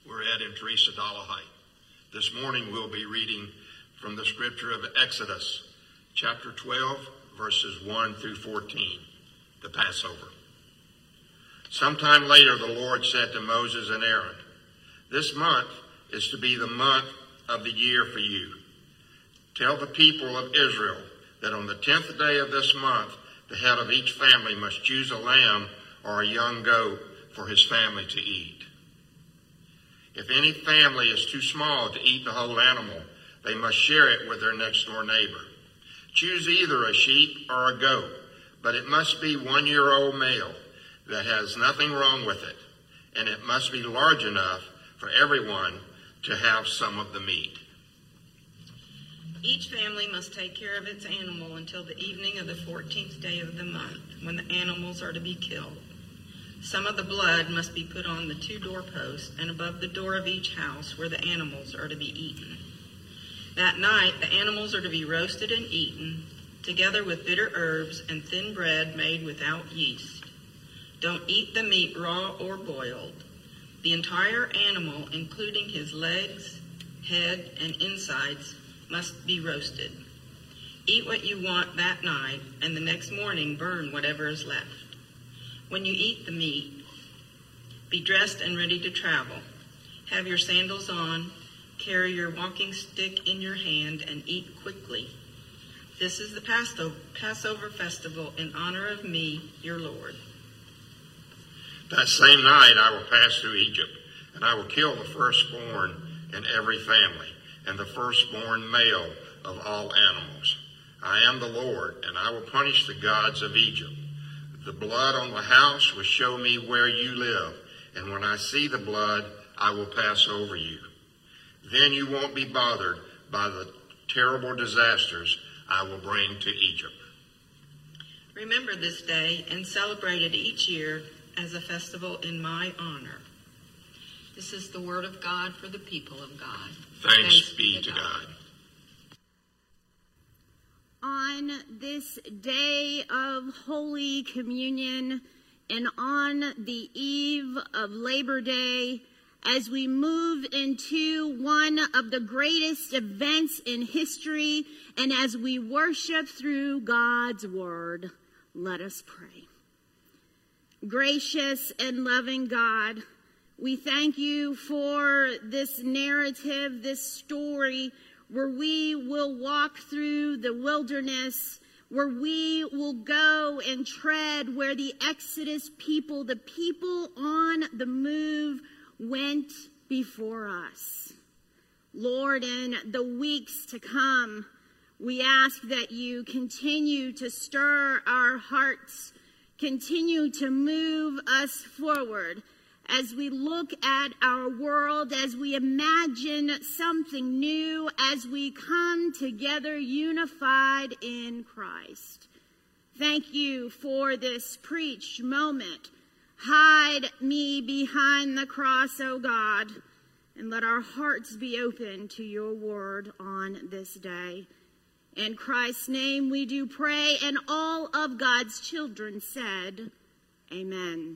We're Ed and Teresa Dollarhide. This morning we'll be reading from the scripture of Exodus, chapter 12, verses 1 through 14, the Passover. Sometime later the Lord said to Moses and Aaron, "This month is to be the month of the year for you. Tell the people of Israel that on the 10th day of this month, the head of each family must choose a lamb or a young goat for his family to eat. If any family is too small to eat the whole animal, they must share it with their next door neighbor. Choose either a sheep or a goat, but it must be 1-year-old male that has nothing wrong with it, and it must be large enough for everyone to have some of the meat." Each family must take care of its animal until the evening of the 14th day of the month, when the animals are to be killed. Some of the blood must be put on the 2 doorposts and above the door of each house where the animals are to be eaten. That night, the animals are to be roasted and eaten, together with bitter herbs and thin bread made without yeast. Don't eat the meat raw or boiled. The entire animal, including his legs, head, and insides, must be roasted. Eat what you want that night, and the next morning burn whatever is left. When you eat the meat, be dressed and ready to travel. Have your sandals on, carry your walking stick in your hand, and eat quickly. This is the Passover festival in honor of me, your Lord. That same night I will pass through Egypt, and I will kill the firstborn in every family, and the firstborn male of all animals. I am the Lord, and I will punish the gods of Egypt. The blood on the house will show me where you live, and when I see the blood, I will pass over you. Then you won't be bothered by the terrible disasters I will bring to Egypt. Remember this day and celebrate it each year as a festival in my honor." This is the word of God for the people of God. Thanks be to God. On this day of Holy Communion and on the eve of Labor Day, as we move into one of the greatest events in history and as we worship through God's Word, let us pray. Gracious and loving God, we thank you for this narrative, this story, where we will walk through the wilderness, where we will go and tread where the Exodus people, the people on the move, went before us. Lord, in the weeks to come, we ask that you continue to stir our hearts, continue to move us forward as we look at our world, as we imagine something new, as we come together unified in Christ. Thank you for this preached moment. Hide me behind the cross, O God, and let our hearts be open to your word on this day. In Christ's name we do pray, and all of God's children said, Amen.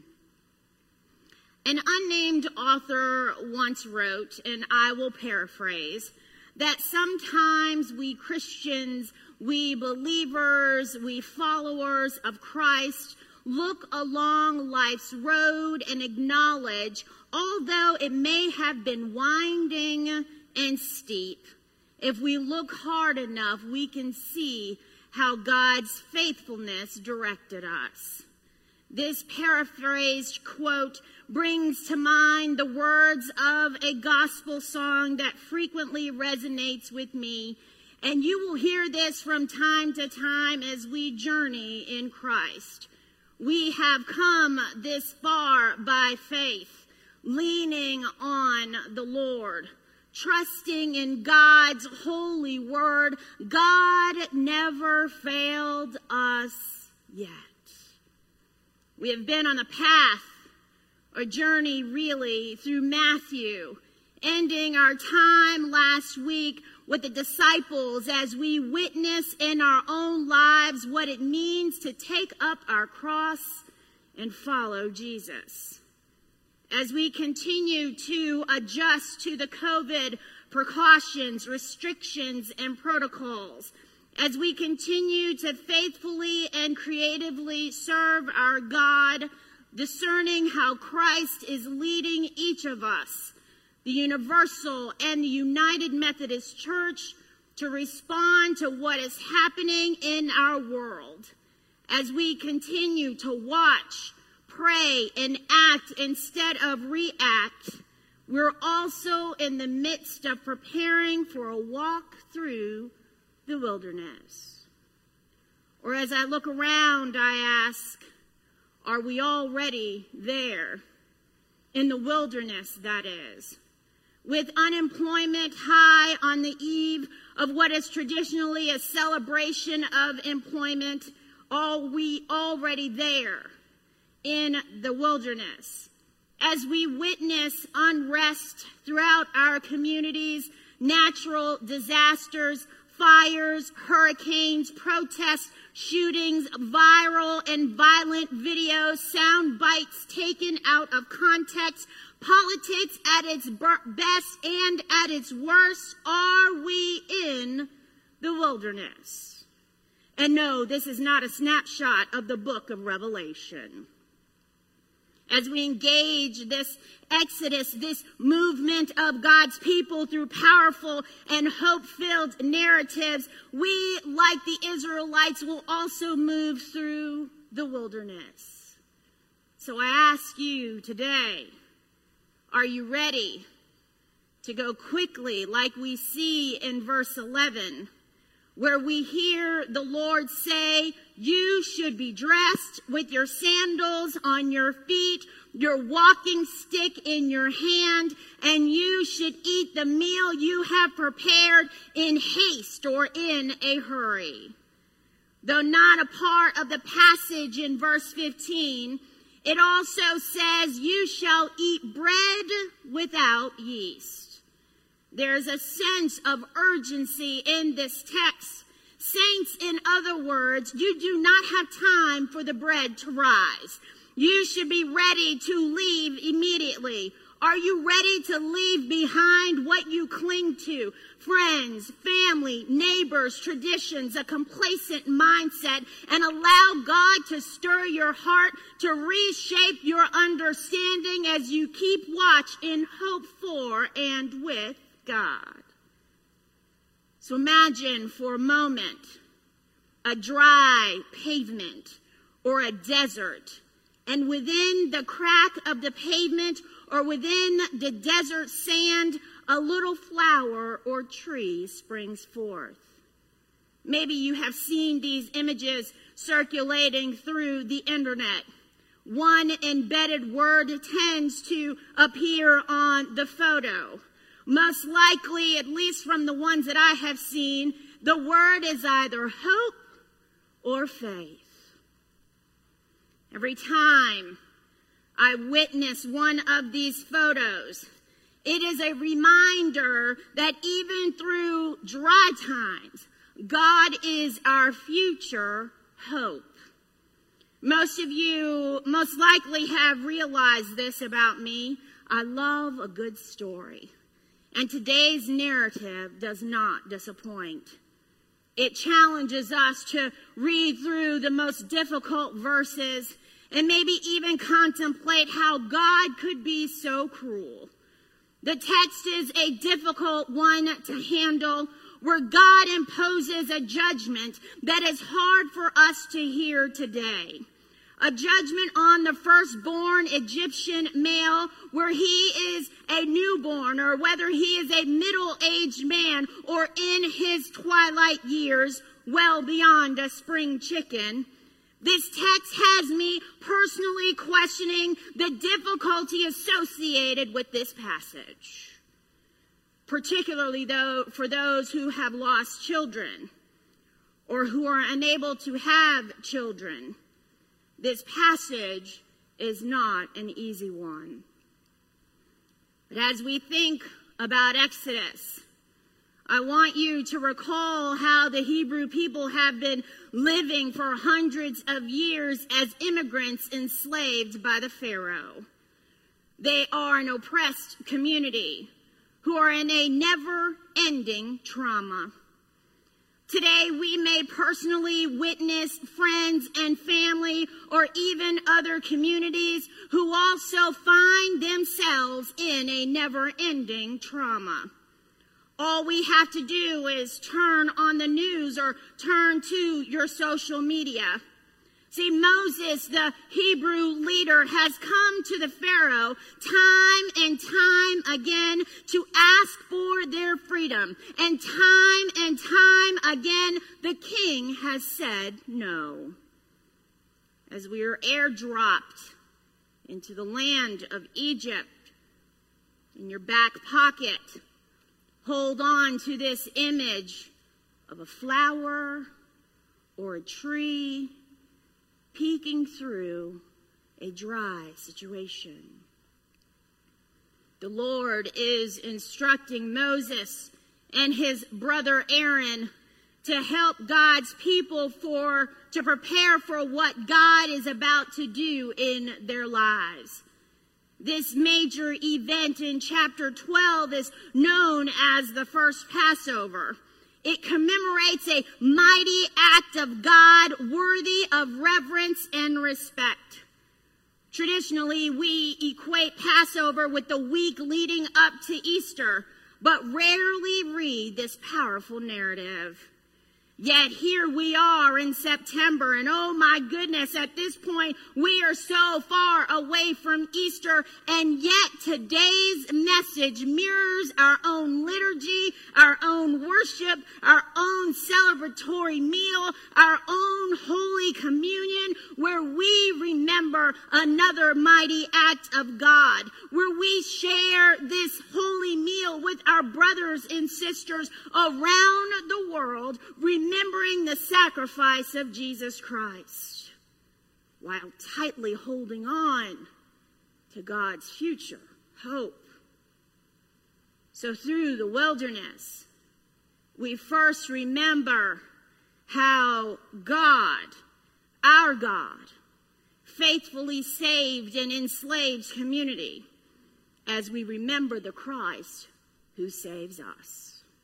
An unnamed author once wrote, and I will paraphrase, that sometimes we Christians, we believers, we followers of Christ, look along life's road and acknowledge, although it may have been winding and steep, if we look hard enough, we can see how God's faithfulness directed us. This paraphrased quote brings to mind the words of a gospel song that frequently resonates with me, and you will hear this from time to time as we journey in Christ. We have come this far by faith, leaning on the Lord, trusting in God's holy word. God never failed us yet. We have been on a path, or journey really, through Matthew, ending our time last week with the disciples as we witness in our own lives what it means to take up our cross and follow Jesus. as we continue to adjust to the COVID precautions, restrictions, and protocols, as we continue to faithfully and creatively serve our God, discerning how Christ is leading each of us, the Universal and the United Methodist Church, to respond to what is happening in our world, as we continue to watch, pray, and act instead of react. We're also in the midst of preparing for a walk through the wilderness. Or as I look around, I ask, are we already there in the wilderness, that is? With unemployment high on the eve of what is traditionally a celebration of employment, are we already there in the wilderness? As we witness unrest throughout our communities, natural disasters, fires, hurricanes, protests, shootings, viral and violent videos, sound bites taken out of context, politics at its best and at its worst, are we in the wilderness? And no, this is not a snapshot of the book of Revelation. As we engage this exodus, this movement of God's people through powerful and hope-filled narratives, we, like the Israelites, will also move through the wilderness. So I ask you today, are you ready to go quickly like we see in verse 11, where we hear the Lord say, you should be dressed with your sandals on your feet, your walking stick in your hand, and you should eat the meal you have prepared in haste or in a hurry. Though not a part of the passage in verse 15, it also says, you shall eat bread without yeast. There's a sense of urgency in this text. Saints, in other words, you do not have time for the bread to rise. You should be ready to leave immediately. Are you ready to leave behind what you cling to? Friends, family, neighbors, traditions, a complacent mindset, and allow God to stir your heart, to reshape your understanding as you keep watch in hope for and with God. So imagine for a moment a dry pavement or a desert, and within the crack of the pavement or within the desert sand, a little flower or tree springs forth. Maybe you have seen these images circulating through the internet. One embedded word tends to appear on the photo. Most likely, at least from the ones that I have seen, the word is either hope or faith. Every time I witness one of these photos, it is a reminder that even through dry times, God is our future hope. Most of you most likely have realized this about me. I love a good story. And today's narrative does not disappoint. It challenges us to read through the most difficult verses and maybe even contemplate how God could be so cruel. The text is a difficult one to handle, where God imposes a judgment that is hard for us to hear today. A judgment on the firstborn Egyptian male, where he is a newborn, or whether he is a middle-aged man or in his twilight years, well beyond a spring chicken. This text has me personally questioning the difficulty associated with this passage, particularly though for those who have lost children or who are unable to have children. This passage is not an easy one. But as we think about Exodus, I want you to recall how the Hebrew people have been living for hundreds of years as immigrants enslaved by the Pharaoh. They are an oppressed community who are in a never-ending trauma. Today, we may personally witness friends and family or even other communities who also find themselves in a never-ending trauma. All we have to do is turn on the news or turn to your social media. See, Moses, the Hebrew leader, has come to the Pharaoh time and time again to ask for their freedom. And time again, the king has said no. As we are airdropped into the land of Egypt, in your back pocket, hold on to this image of a flower or a tree peeking through a dry situation. The Lord is instructing Moses and his brother Aaron to help God's people to prepare for what God is about to do in their lives. This major event in chapter 12 is known as the first Passover. It commemorates a mighty act of God worthy of reverence and respect. Traditionally, we equate Passover with the week leading up to Easter, but rarely read this powerful narrative. Yet here we are in September, and oh my goodness, at this point, we are so far away from Easter, and yet today's message mirrors our own liturgy, our own worship, our own celebratory meal, our own Holy Communion, where we remember another mighty act of God, where we share this holy meal with our brothers and sisters around the world, remembering the sacrifice of Jesus Christ, while tightly holding on to God's future hope. So through the wilderness, we first remember how God, our God, faithfully saved an enslaved community as we remember the Christ who saves us.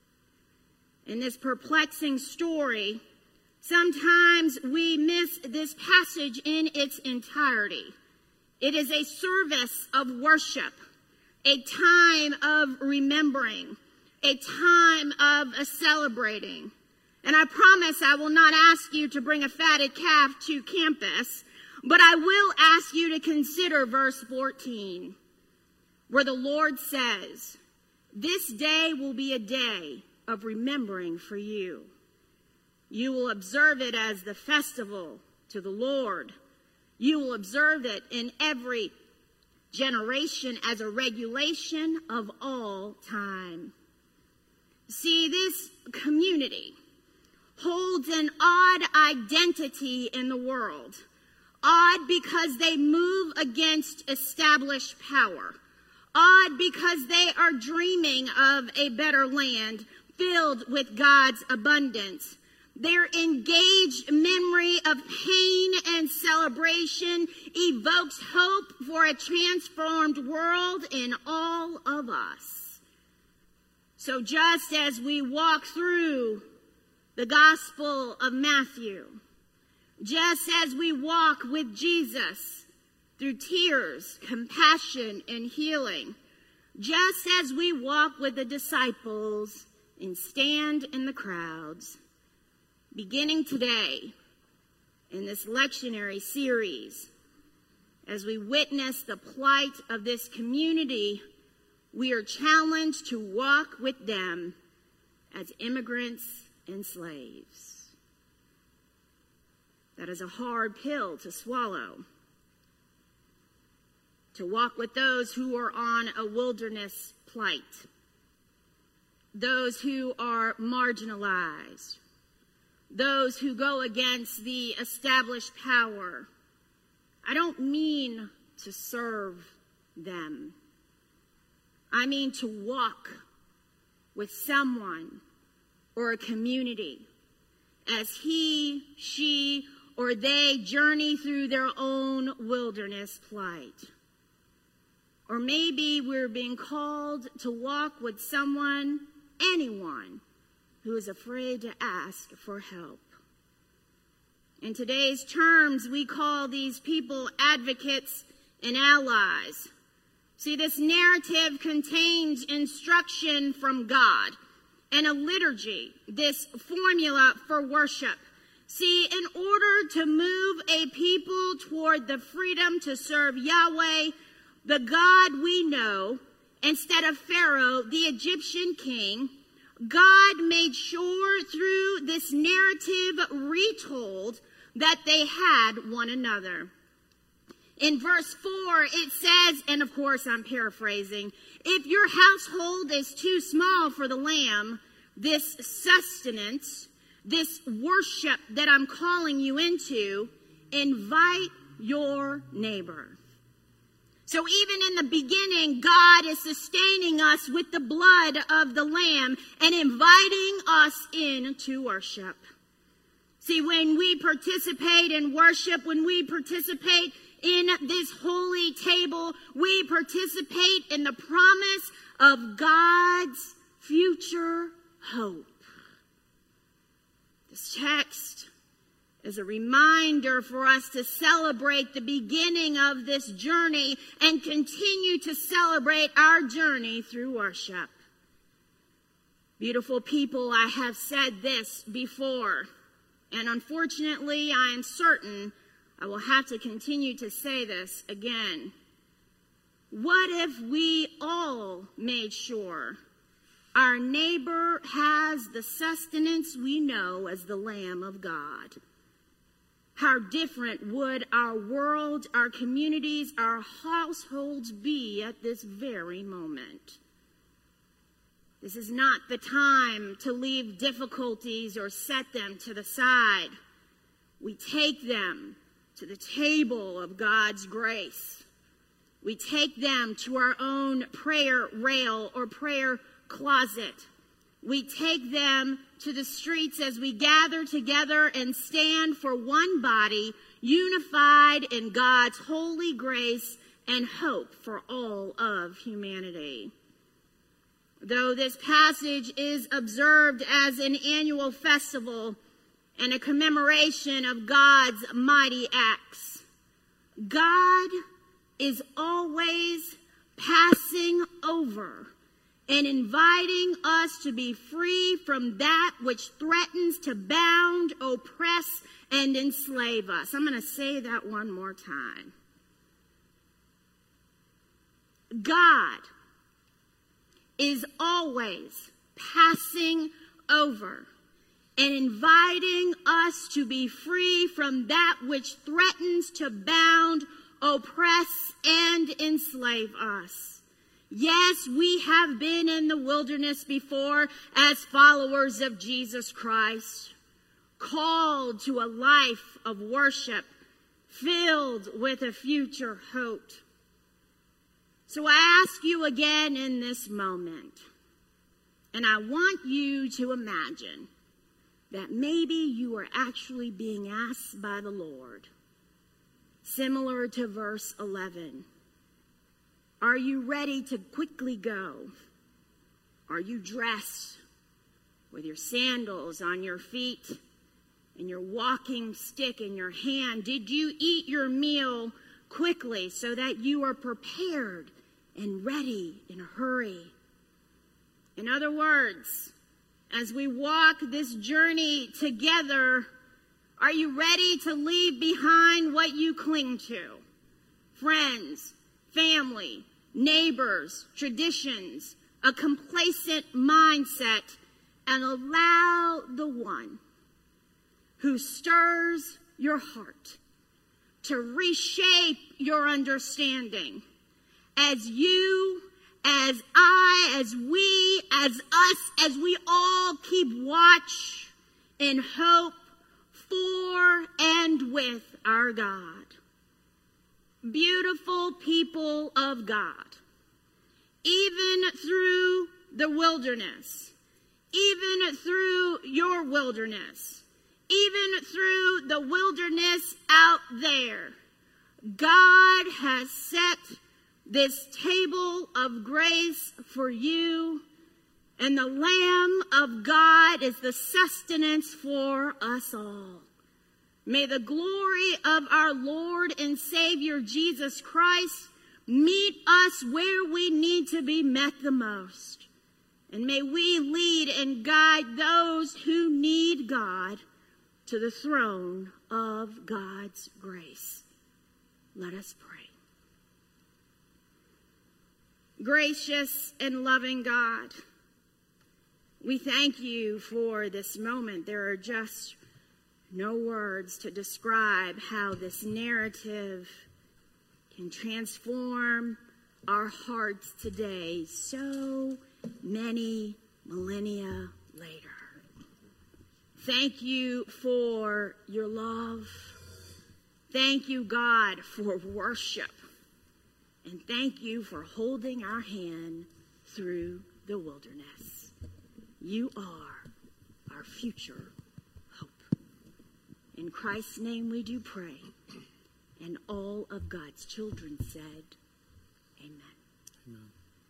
In this perplexing story, sometimes we miss this passage in its entirety. It is a service of worship, a time of remembering, a time of celebrating. And I promise I will not ask you to bring a fatted calf to campus, but I will ask you to consider verse 14, where the Lord says, "This day will be a day of remembering for you. You will observe it as the festival to the Lord. You will observe it in every generation as a regulation of all time." See, this community holds an odd identity in the world. Odd because they move against established power. Odd because they are dreaming of a better land filled with God's abundance. Their engaged memory of pain and celebration evokes hope for a transformed world in all of us. So just as we walk through the Gospel of Matthew, just as we walk with Jesus through tears, compassion, and healing, just as we walk with the disciples and stand in the crowds, beginning today in this lectionary series, as we witness the plight of this community, we are challenged to walk with them as immigrants and slaves. That is a hard pill to swallow. To walk with those who are on a wilderness plight, those who are marginalized, those who go against the established power. I don't mean to serve them. I mean to walk with someone or a community as he, she, or they journey through their own wilderness plight. Or maybe we're being called to walk with someone, anyone, who is afraid to ask for help. In today's terms, we call these people advocates and allies. See, this narrative contains instruction from God and a liturgy, this formula for worship. See, in order to move a people toward the freedom to serve Yahweh, the God we know, instead of Pharaoh, the Egyptian king, God made sure through this narrative retold that they had one another. In verse 4, it says, and of course I'm paraphrasing, if your household is too small for the lamb, this sustenance, this worship that I'm calling you into, invite your neighbor. So even in the beginning, God is sustaining us with the blood of the Lamb and inviting us in to worship. See, when we participate in worship, when we participate in this holy table, we participate in the promise of God's future hope. This text is a reminder for us to celebrate the beginning of this journey and continue to celebrate our journey through worship. Beautiful people, I have said this before, and unfortunately, I am certain I will have to continue to say this again. What if we all made sure our neighbor has the sustenance we know as the Lamb of God? How different would our world, our communities, our households be at this very moment? This is not the time to leave difficulties or set them to the side. We take them to the table of God's grace. We take them to our own prayer rail or prayer closet. We take them to the streets as we gather together and stand for one body, unified in God's holy grace and hope for all of humanity. Though this passage is observed as an annual festival and a commemoration of God's mighty acts, God is always passing over and inviting us to be free from that which threatens to bound, oppress, and enslave us. I'm going to say that one more time. God is always passing over and inviting us to be free from that which threatens to bound, oppress, and enslave us. Yes, we have been in the wilderness before as followers of Jesus Christ, called to a life of worship filled with a future hope. So I ask you again in this moment, and I want you to imagine that maybe you are actually being asked by the Lord, similar to verse 11. Are you ready to quickly go? Are you dressed with your sandals on your feet and your walking stick in your hand? Did you eat your meal quickly so that you are prepared and ready in a hurry? In other words, as we walk this journey together, are you ready to leave behind what you cling to? Friends, family, neighbors, traditions, a complacent mindset, and allow the one who stirs your heart to reshape your understanding as you, as I, as we, as us, as we all keep watch in hope for and with our God. Beautiful people of God, even through the wilderness, even through your wilderness, even through the wilderness out there, God has set this table of grace for you, and the Lamb of God is the sustenance for us all. May the glory of our Lord and Savior Jesus Christ meet us where we need to be met the most. And may we lead and guide those who need God to the throne of God's grace. Let us pray. Gracious and loving God, we thank you for this moment. There are just no words to describe how this narrative can transform our hearts today, so many millennia later. Thank you for your love. Thank you, God, for worship. And thank you for holding our hand through the wilderness. You are our future hope. In Christ's name we do pray. And all of God's children said, Amen. Amen.